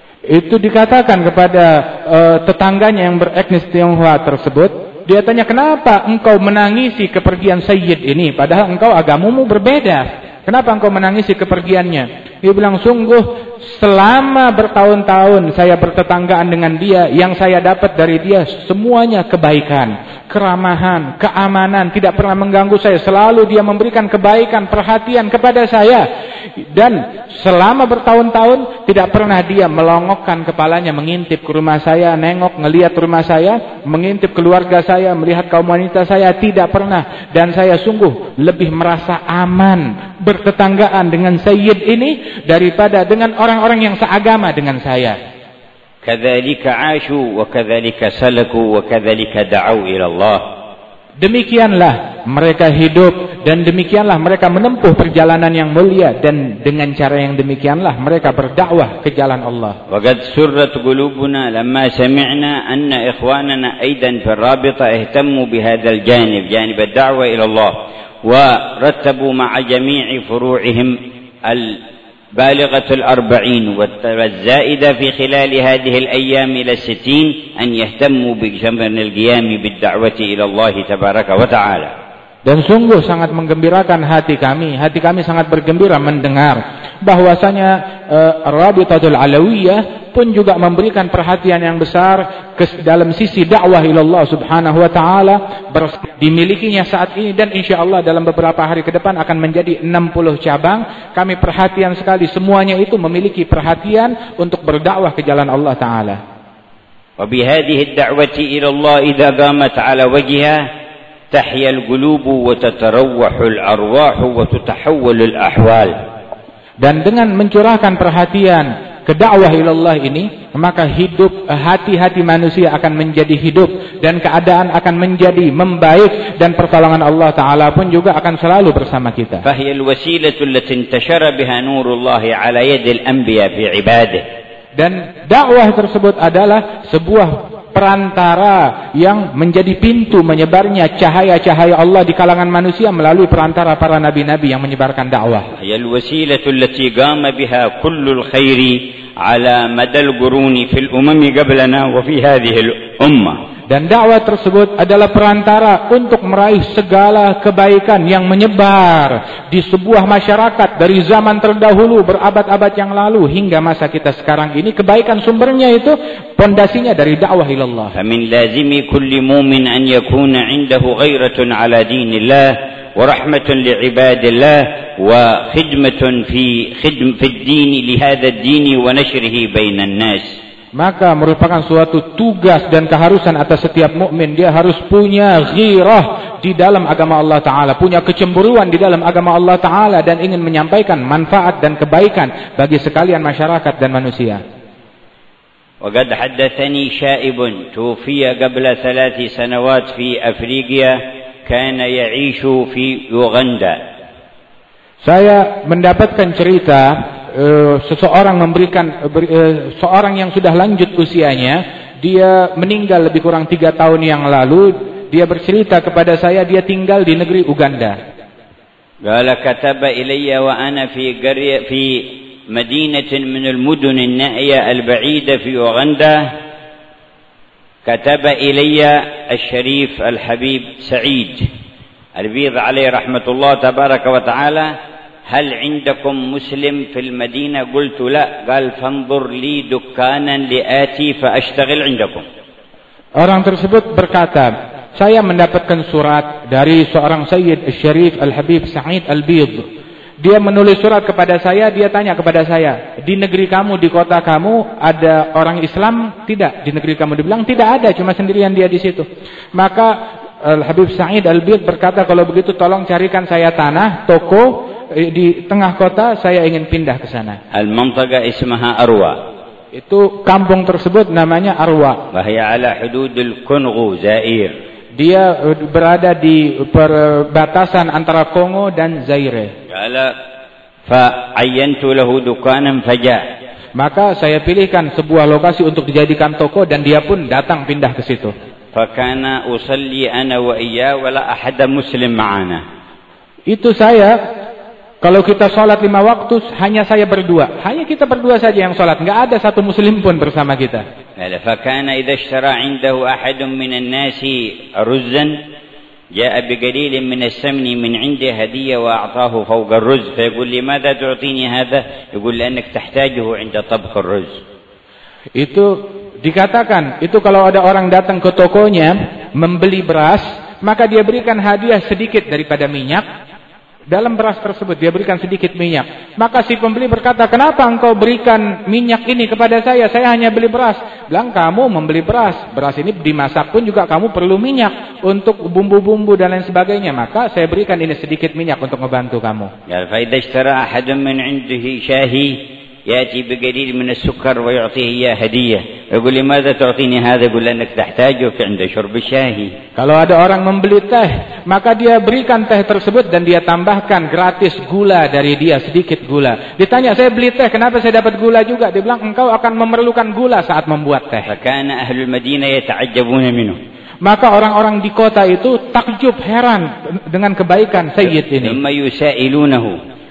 Itu dikatakan kepada uh, tetangganya yang beretnis Tionghoa tersebut. Dia tanya, kenapa engkau menangisi kepergian Sayyid ini, padahal engkau agamamu berbeda? Kenapa engkau menangisi kepergiannya? Dia bilang, sungguh selama bertahun-tahun saya bertetanggaan dengan dia, yang saya dapat dari dia semuanya kebaikan, keramahan, keamanan, tidak pernah mengganggu saya. Selalu dia memberikan kebaikan, perhatian kepada saya. Dan selama bertahun-tahun tidak pernah dia melongokkan kepalanya mengintip ke rumah saya, nengok, ngelihat rumah saya, mengintip keluarga saya, melihat kaum wanita saya, tidak pernah. Dan saya sungguh lebih merasa aman bertetanggaan dengan Sayyid ini daripada dengan orang-orang yang seagama dengan saya. كذلك عاشوا وكذلك سلكوا وكذلك دعوا إلى الله. Demikianlah mereka hidup dan demikianlah mereka menempuh perjalanan yang mulia, dan dengan cara yang demikianlah mereka berdakwah ke jalan Allah. وقد سرت قلوبنا لما سمعنا أن إخواننا أيضا في الرابطة اهتموا بهذا الجانب، جانب الدعوة إلى الله، ورتبوا مع جميع فروعهم بالغة الأربعين والزائدة في خلال هذه الأيام إلى الستين أن يهتموا بجمع القيام بالدعوة إلى الله تبارك وتعالى. Dan sungguh sangat menggembirakan hati kami. Hati kami sangat bergembira mendengar bahwasanya uh, Rabitatul Alawiyah pun juga memberikan perhatian yang besar ke dalam sisi dakwah ilallah subhanahu wa ta'ala, dimilikinya saat ini dan insyaallah dalam beberapa hari ke depan akan menjadi enam puluh cabang. Kami perhatian sekali semuanya itu memiliki perhatian untuk berdakwah ke jalan Allah Ta'ala. Wa bihadhihi ad-da'wati ila Allah idza qamat ala wajhiha تحيا القلوب وتتروح الأرواح وتتحول الأحوال. Dan dengan mencurahkan perhatian ke dakwah ilallah ini, maka hidup hati-hati manusia akan menjadi hidup dan keadaan akan menjadi membaik dan pertolongan Allah Ta'ala pun juga akan selalu bersama kita. فهي الوسيلة التي انتشر بها نور الله على يد الأنبياء في عباده. Dan dakwah tersebut adalah sebuah perantara yang menjadi pintu menyebarnya cahaya-cahaya Allah di kalangan manusia melalui perantara para nabi-nabi yang menyebarkan dakwah. هي الوسيلة التي قام بها كل الخير على مدى القرون في الأمم قبلنا وفي هذه الأمة. Dan dakwah tersebut adalah perantara untuk meraih segala kebaikan yang menyebar di sebuah masyarakat dari zaman terdahulu berabad-abad yang lalu hingga masa kita sekarang ini. Kebaikan sumbernya itu pondasinya dari dakwah ilallah. فمن لازم كل مؤمن أن يكون عنده غيرة على دين الله ورحمة لعباد الله وخدمة في خدم في الدين لهذا الدين ونشره بين الناس. Maka merupakan suatu tugas dan keharusan atas setiap mukmin, dia harus punya ghirah di dalam agama Allah Ta'ala, punya kecemburuan di dalam agama Allah Ta'ala dan ingin menyampaikan manfaat dan kebaikan bagi sekalian masyarakat dan manusia. وقد حدثني شائب توفي قبل ثلاث سنوات في أفريقيا كان يعيش في يوغندا. Saya mendapatkan cerita Uh, seseorang memberikan uh, ber, uh, seorang yang sudah lanjut usianya, dia meninggal lebih kurang tiga tahun yang lalu. Dia bercerita kepada saya dia tinggal di negeri Uganda. قال كتب إلي وأنا في قرية في مدينة من المدن النائية البعيدة في أوغندا. كتب إلي الشريف الحبيب سعيد البيض عليه رحمة الله تبارك وتعالى: هل عندكم مسلم في المدينة؟ قلت لا. قال فانظر لي دكانا لآتي فأشتغل عندكم. Orang tersebut berkata, saya mendapatkan surat dari seorang Sayyid Syarif Al-Habib Sa'id Al-Bid. Dia menulis surat kepada saya, dia tanya kepada saya, di negeri kamu, di kota kamu ada orang Islam tidak? Di negeri kamu? Dibilang tidak ada, cuma sendirian dia di situ. Maka Al-Habib Sa'id Al-Bid berkata, kalau begitu tolong carikan saya tanah, toko di tengah kota, saya ingin pindah ke sana. Al-mantaqa ismaha Arwa. Itu kampung tersebut namanya Arwa. Wa hiya ala hududil Kongo, Zaire. Dia berada di perbatasan antara Kongo dan Zaire. Qala fa ayyantu lahu dukanan faja. Maka saya pilihkan sebuah lokasi untuk dijadikan toko dan dia pun datang pindah ke situ. Fa kana usalli ana wa iyya wa la ahad muslim ma'ana. Itu saya, kalau kita sholat lima waktu, hanya saya berdua. Hanya kita berdua saja yang sholat. Enggak ada satu muslim pun bersama kita. فكان إذا اشترى عنده أحد من الناس رزا جاء بقليل من السمن من عنده هدية وأعطاه فوق الرز فيقول لماذا تعطيني هذا؟ يقول لأنك تحتاجه عند طبخ الرز. Itu dikatakan, itu kalau ada orang datang ke tokonya membeli beras, maka dia berikan hadiah sedikit daripada minyak. Dalam beras tersebut dia berikan sedikit minyak. Maka si pembeli berkata, kenapa engkau berikan minyak ini kepada saya? Saya hanya beli beras. Bilang, kamu membeli beras. Beras ini dimasak pun juga kamu perlu minyak untuk bumbu-bumbu dan lain sebagainya. Maka saya berikan ini sedikit minyak untuk membantu kamu. Ya, fa idza ishtara ahadun min 'indihi shahi يأتي بقليل من السكر ويعطيه إياه هدية. يقول لماذا تعطيني هذا؟ يقول لأنك تحتاجه عند شرب الشاي. Kalau ada orang membeli teh, maka dia berikan teh tersebut dan dia tambahkan gratis gula dari dia, sedikit gula. Ditanya, saya beli teh, kenapa saya dapat gula juga? Dia bilang, engkau akan memerlukan gula saat membuat teh. فكان أهل المدينة يتعجبون منه. Maka orang-orang di kota itu takjub, heran dengan kebaikan Sayyid ini. ثم يسائلونه.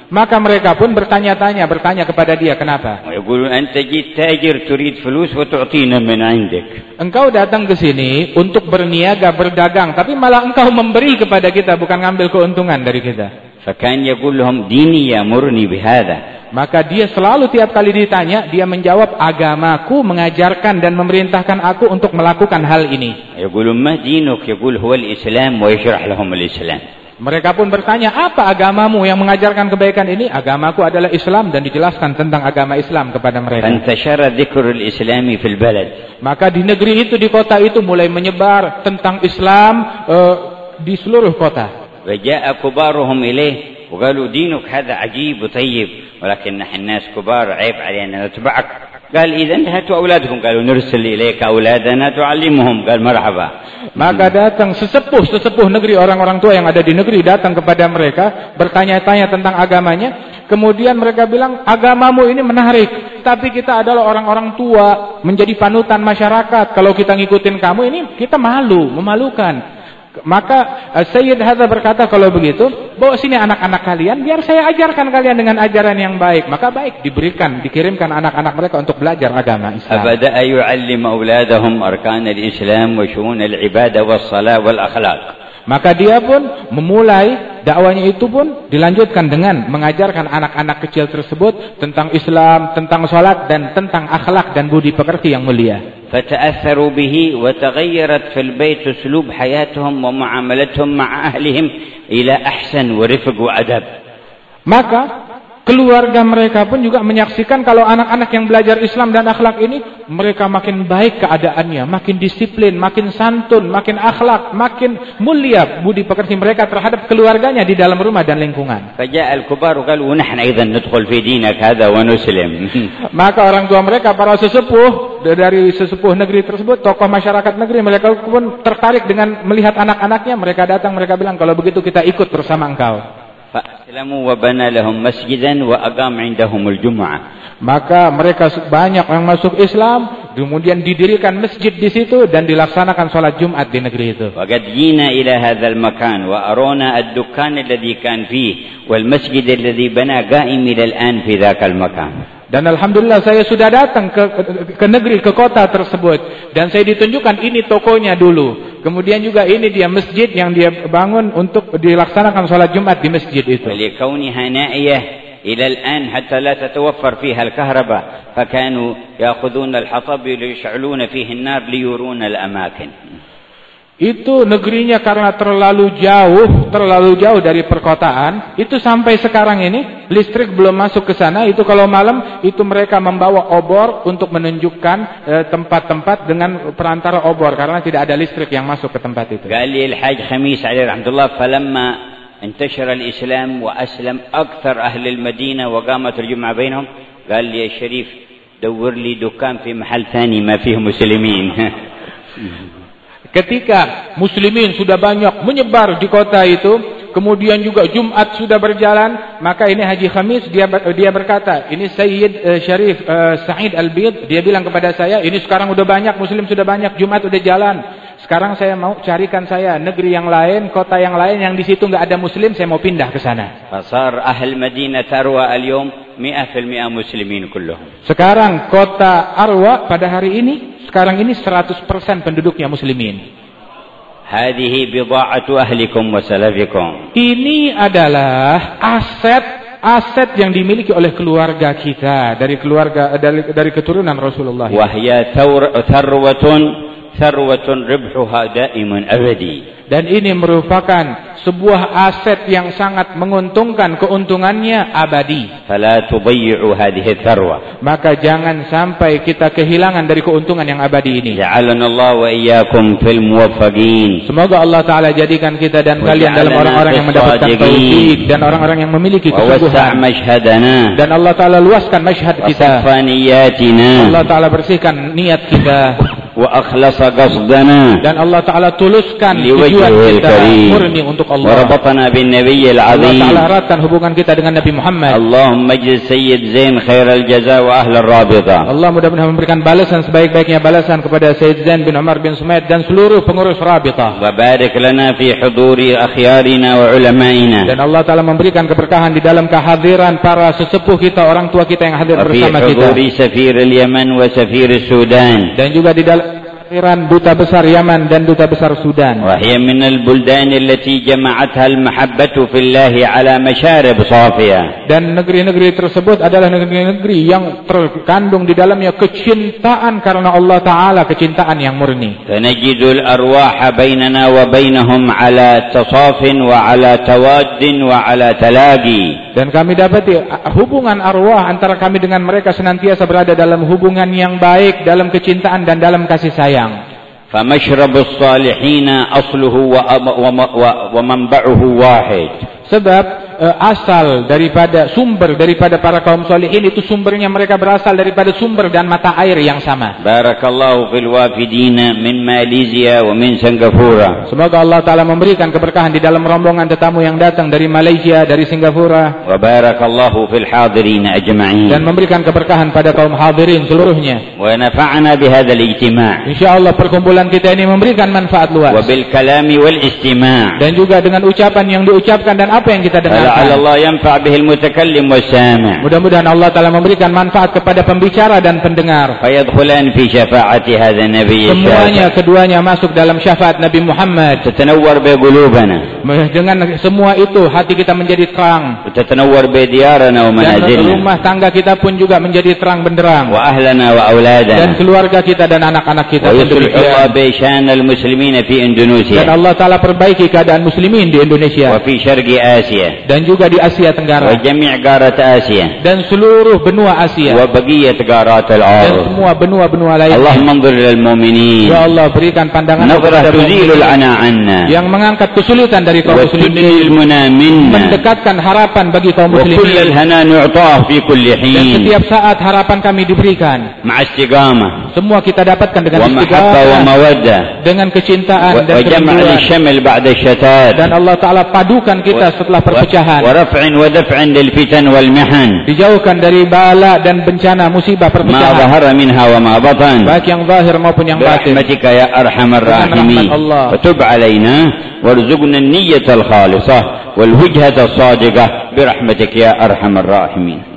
Maka mereka pun bertanya-tanya, bertanya kepada dia, kenapa? ويقولون أنت جيت تاجر تريد فلوس وتعطينا من عندك. Engkau datang ke sini untuk berniaga, berdagang, tapi malah engkau memberi kepada kita, bukan ngambil keuntungan dari kita. فكان يقول لهم ديني يأمرني بهذا. Maka dia selalu tiap kali ditanya, dia menjawab, agamaku mengajarkan dan memerintahkan aku untuk melakukan hal ini. يقولون ما دينك؟ يقول هو الإسلام ويشرح لهم الإسلام. Mereka pun bertanya, apa agamamu yang mengajarkan kebaikan ini? Agamaku adalah Islam, dan dijelaskan tentang agama Islam kepada mereka. فانتشر ذكر الإسلام في البلد. Maka di negeri itu, di kota itu mulai menyebar tentang Islam uh, di seluruh kota. وجاء كبارهم إليه وقالوا دينك هذا عجيب وطيب ولكن نحن الناس كبار عيب علينا نتبعك. قال إذن هاتوا أولادكم. قالوا نرسل إليك أولادنا تعلمهم. قال مرحبا. Maka datang sesepuh-sesepuh negeri, orang-orang tua yang ada di negeri datang kepada mereka, bertanya-tanya tentang agamanya. Kemudian mereka bilang, agamamu ini menarik, tapi kita adalah orang-orang tua, menjadi panutan masyarakat. Kalau kita ngikutin kamu ini, kita malu, memalukan. Maka Sayyid Hadza berkata, kalau begitu, bawa sini anak-anak kalian, biar saya ajarkan kalian dengan ajaran yang baik. Maka baik, diberikan, dikirimkan anak-anak mereka untuk belajar agama Islam. Abada'a yu'allim auladahum arkan al-Islam wa syu'un al-ibadah was-salah wal-akhlaq. Maka dia pun memulai dakwanya itu pun dilanjutkan dengan mengajarkan anak-anak kecil tersebut tentang Islam, tentang salat, dan tentang akhlak dan budi pekerti yang mulia. فتأثروا به وتغيرت في البيت أسلوب حياتهم ومعاملتهم مع أهلهم إلى أحسن ورفق وأدب. Maka keluarga mereka pun juga menyaksikan kalau anak-anak yang belajar Islam dan akhlak ini, mereka makin baik keadaannya, makin disiplin, makin santun, makin akhlak, makin mulia budi pekerti mereka terhadap keluarganya di dalam rumah dan lingkungan. فجاء الكبار وقالوا ونحن أيضا ندخل في دينك هذا ونسلم. Maka orang tua mereka, para sesepuh dari sesepuh negeri tersebut, tokoh masyarakat negeri, mereka pun tertarik dengan melihat anak-anaknya. Mereka datang, mereka bilang, kalau begitu kita ikut bersama engkau. فأسلموا وبنى لهم مسجدا وأقام عندهم الجمعة. Maka mereka banyak yang masuk Islam, kemudian didirikan masjid di situ dan dilaksanakan salat Jumat di negeri itu. وقد جينا إلى هذا المكان وأرونا الدكان الذي كان فيه والمسجد الذي بنى قائم إلى الآن في ذاك المكان. Dan alhamdulillah saya sudah datang ke, ke, ke negeri, ke kota tersebut, dan saya ditunjukkan ini tokonya dulu. Kemudian juga ini dia masjid yang dia bangun untuk dilaksanakan salat Jumat di masjid itu. ولكونها نائية إلى الآن حتى لا تتوفر فيها الكهرباء فكانوا يأخذون الحطب ليشعلون فيه النار ليرون الأماكن. Itu negerinya karena terlalu jauh, terlalu jauh dari perkotaan. Itu sampai sekarang ini listrik belum masuk ke sana. Itu kalau malam itu mereka membawa obor untuk menunjukkan tempat-tempat eh, dengan perantara obor, karena tidak ada listrik yang masuk ke tempat itu. قال لي الحاج خميس عليه رحمة الله فلما انتشر الإسلام وأسلم أكثر أهل المدينة وقامت الجمعة بينهم قال لي يا شريف دور لي دكان في محل ثاني ما فيه مسلمين. Ketika muslimin sudah banyak menyebar di kota itu, kemudian juga Jumat sudah berjalan, maka ini Haji Khamis dia dia berkata, ini Sayyid uh, Syarif uh, Sa'id Al-Bid, dia bilang kepada saya, ini sekarang udah banyak muslim, sudah banyak, Jumat udah jalan. Sekarang saya mau carikan saya negeri yang lain, kota yang lain yang di situ enggak ada muslim, saya mau pindah ke sana. Fasar ahl Madinah Arwa al-yawm mia persen muslimin kulluhum. Sekarang kota Arwa pada hari ini, sekarang ini seratus persen penduduknya muslimin. Hadhihi bida'atu ahlikum wa salafikum. Ini adalah aset aset yang dimiliki oleh keluarga kita, dari keluarga dari, dari keturunan Rasulullah. Wa hiya tharwatun tharwatun ribhuha daiman abadi. Dan ini merupakan sebuah aset yang sangat menguntungkan, keuntungannya abadi. Fala tudayyi'u hadhihi tharwa. Maka jangan sampai kita kehilangan dari keuntungan yang abadi ini. Ja'alana Allah wa iyyakum fil muwaffaqin. Semoga Allah taala jadikan kita dan kalian dalam orang-orang yang mendapatkan taufik dan orang-orang yang memiliki kesungguhan. Dan Allah taala luaskan masyhad kita. Allah taala bersihkan niat kita. وأخلص قصدنا dan Allah Ta'ala tuluskan tujuan kita murni untuk Allah. وربطنا بالنبي العظيم. Allah Ta'ala eratkan hubungan kita dengan Nabi Muhammad. اللهم اجزي سيد زين خير الجزاء وأهل الرابطة. Allah mudah-mudahan memberikan balasan sebaik-baiknya balasan kepada Sayyid Zain bin Umar bin Sumaid dan seluruh pengurus Rabitah. وبارك لنا في حضور أخيارنا وعلمائنا. Dan Allah Ta'ala memberikan keberkahan di dalam kehadiran para sesepuh kita, orang tua kita yang hadir bersama kita. وفي حضور سفير اليمن وسفير السودان. Dan juga di dalam kehadiran duta besar Yaman dan duta besar Sudan. وهي من البلدان التي جمعتها المحبة في الله على مشارب صافية. Dan negeri-negeri tersebut adalah negeri-negeri yang terkandung di dalamnya kecintaan karena Allah Ta'ala, kecintaan yang murni. فنجد الأرواح بيننا وبينهم على تصاف وعلى تواد وعلى تلاقي. Dan kami dapati hubungan arwah antara kami dengan mereka senantiasa berada dalam hubungan yang baik, dalam kecintaan dan dalam kasih sayang. فمشرب الصالحين أصله ومنبعه واحد. Sebab uh, asal daripada sumber daripada para kaum solihin itu sumbernya mereka berasal daripada sumber dan mata air yang sama. Barakallahu fil wafidina min Malaysia wa min Singapura. Semoga Allah Ta'ala memberikan keberkahan di dalam rombongan tetamu yang datang dari Malaysia, dari Singapura. Wa barakallahu fil hadirin ajma'in. Dan memberikan keberkahan pada kaum hadirin seluruhnya. Wa nafa'ana bihadzal ijtima'. Insyaallah perkumpulan kita ini memberikan manfaat luas. Wa bil kalami wal istima'. Dan juga dengan ucapan yang diucapkan dan apa yang kita dengarkan. Allah yanfa' bihil mutakallim was-sami'. Mudah-mudahan Allah Ta'ala memberikan manfaat kepada pembicara dan pendengar. Fayadkhulan fi syafa'ati hadha nabiy. Semuanya keduanya masuk dalam syafaat Nabi Muhammad. Tatanawwar bi qulubana. Dengan semua itu hati kita menjadi terang. Tatanawwar bi diyarana wa manazilna. Dan rumah tangga kita pun juga menjadi terang benderang. Wa ahlana wa auladana. Dan keluarga kita dan anak-anak kita. Wa yuslih Allah bi syanal muslimin fi Indonesia. Dan Allah Ta'ala perbaiki keadaan muslimin di Indonesia. Wa fi syarqi Asia. Dan juga di Asia Tenggara. Wa jami' qarat Asia. Dan seluruh benua Asia. Wa baqiyat qarat al-ard. Dan semua benua-benua lainnya. Allahumma anzur lil mu'minin. Ya Allah, berikan pandangan kepada tuzilul ana anna. Yang mengangkat kesulitan dari kaum muslimin. Mendekatkan harapan bagi kaum muslimin. Wa kullal hana nu'tah fi kulli hin. Dan setiap saat harapan kami diberikan. Ma'a istiqamah. Semua kita dapatkan dengan istiqamah wa mawaddah. Dengan kecintaan dan kerinduan. Wa jam'al shamil ba'da syatat. Dan Allah Ta'ala padukan kita setelah perpecahan. Wa raf'in wa daf'in lil fitan wal mihan. Dijauhkan dari bala dan bencana musibah perpecahan. Ma zahara minha wa ma batan. Baik yang zahir maupun yang batin. Birahmatika ya arhamar rahimin. Wa tub alaina warzuqna an-niyyata al-khalisah wal wajhata as-sadiqah birahmatika ya arhamar rahimin.